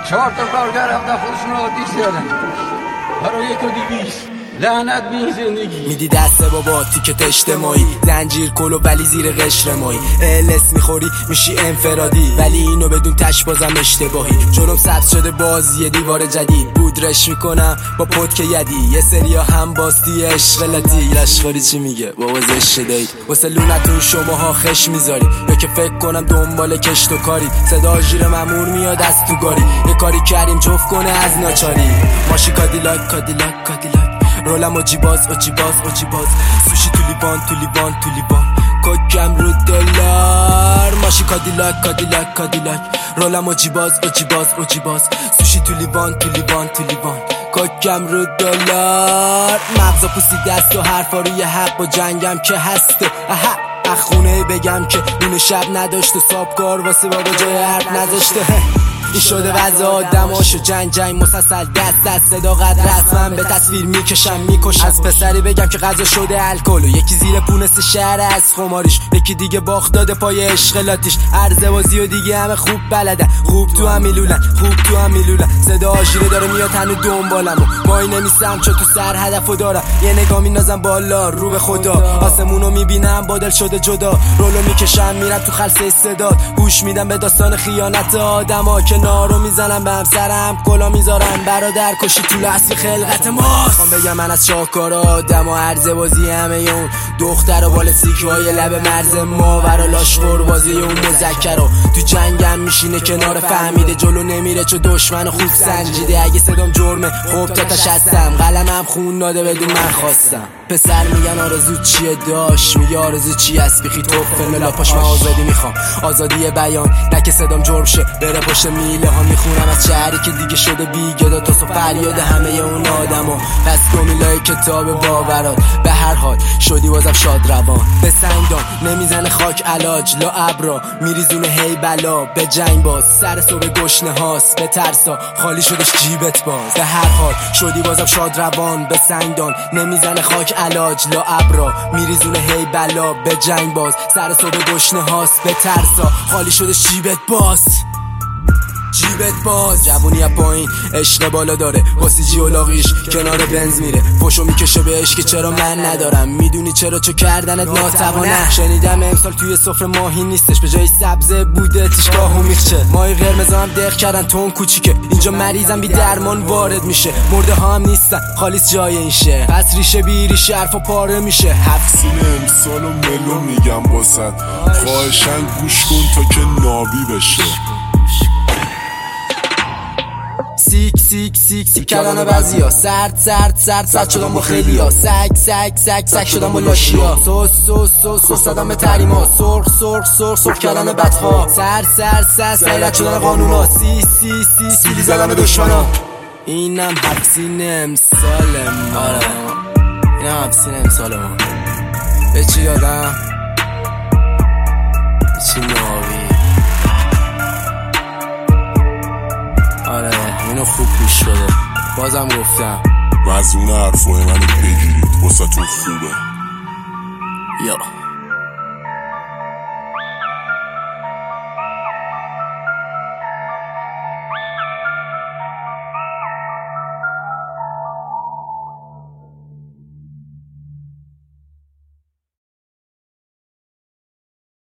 4 تا کارگر رفتن خودشون رو آتیش زدن برای 1 و 200. لعنت به این زندگی. میدی دسته بابا تیکت اجتماعی، زنجیر کلو ولی زیر قشر مایی، الس میخوری میشی انفرادی، ولی اینو بدون تش بازم اشتباهی. جلوم سبز شده باز یه دیوار جدید، بودرش میکنم با پتک یدی، یه سریا هم باستی اشغلاتی. لشخوری چی میگه بابا زشت دایی، واسه لونتون شماها خش میذاری، یا که فکر کنم دنبال کشت و کاری. صدا ژیر مامور میاد از تو گاری، یه کاری کردیم جفت کنه از ناچاری. ماشی کادیلاک کادیلاک کادیلاک، رولم اوجی باز اوجی باز اوجی باز، سوشی تو لیوان تو لیوان تو لیوان، کوکم رو دلار. ماشی کادیلاک کادیلاک کادیلاک، رولم اوجی باز اوجی باز اوجی باز، سوشی تو لیوان تو لیوان تو لیوان، کوکم رو دلار. مغزا پوسی دست و حرفا روی حق و جنگم که هسته. اخونه بگم که نون شب نداشت و سابکار واسه بابا جای حرف نذاشته. این شده وضع آدماشو جنگ مسلسل دست صداقت رسمم به تصویر میکشم میکشم. از پسری بگم که غذا شده الکل و یکی زیر پونست شهر از خماریش، یکی دیگه باخت داده پای اشغالاتیش. عرضه بازی و دیگه همه خوب بلدن، خوب تو هم میلولن خوب تو هم میلولن. صدا آژیره داره میاد هنو دنبالم و مایی نمیسم چون تو سر هدفو دارم. یه نگاه میندازم بالا رو به خدا، آسمونو میبینم بادل شده جدا. رولو میکشم میرم تو خلسه استعداد، گوش میدم به داستان خیانت آدما که نارو میزنم به همسرم کلا میذارن. برادر کشی تو اصلی خلقت ماست. خوام بگم من از شاهکارا آدم و عرضه بازی همه اون دختر و بالستیک‌های لب مرز ماورا لاشخور بازی اون مذکرا. تو جنگم میشینه کنار فهمیده جلو نمیره چو دشمن خوب سنجیده. اگه صدام جرمه خب تا تشستم، قلمم خون داده بدون من خواستم. پسر میگن آرزو چیه داش، میگه آرزو چی است بیخی توفل لاپاش. من آزادی میخوام آزادی بیان، نه که صدام جرم شه بره پشت میله ها. میخونم از شهری که دیگه شده بیگدا تا فریاد همه اون آدما. پس کمیلای کتاب باورات به هر حال شدی بازم شاد روان. به سنگدان نمیزنه خاک علاج لا ابرا، میریزونه هی بلا به جنگ باز. سر صبح گشنه هاست به ترسا خالی شدش جیبت باز. به هر حال شدی بازم شاد روان، به سنگدان نمیزنه خاک علاج لا ابرا، میریزونه هی بلا به جنگ باز. سر صبح گشنه هاست به ترسا خالی شدش جیبت باز. جیبت باز. جوونی از پایین عشق بالا داره، واسه جی و لاغیش کنار بنز میره، فوشو میکشه بهش که چرا من ندارم. میدونی چرا؟ چو کردنت ناتوانه. شنیدم امسال توی سفره ماهی نیستش، به جای سبزه بوده تیشگاهو میخچه. ماهی قرمز هم دق کردن تون کوچیکه، اینجا مریضم بی درمان وارد میشه. مرده ها هم نیستن خالیس جای این شه، پس ریشه بی ریشه حرفا پاره میشه. سین امسال و ملو میگم باسد، خواهشن گوش کن تا که نابی بشه. سیک کردن بعضیا، سرد شدم با خیلیا. سگ شدم با لاشیا. سوس دادم به تحریما. سرخ کردن بدخوا. سیرت شدن قانونا. سیلی زدن به دشمنا. اینم حفظین امسال ما. اینم حفظین امسال ما. به چی دادم؟ به چی ناوی. آره اینو خوب پیش شده. بازم گفتم و از اون حرفای منو بگیرید واسه تو خوبه. یا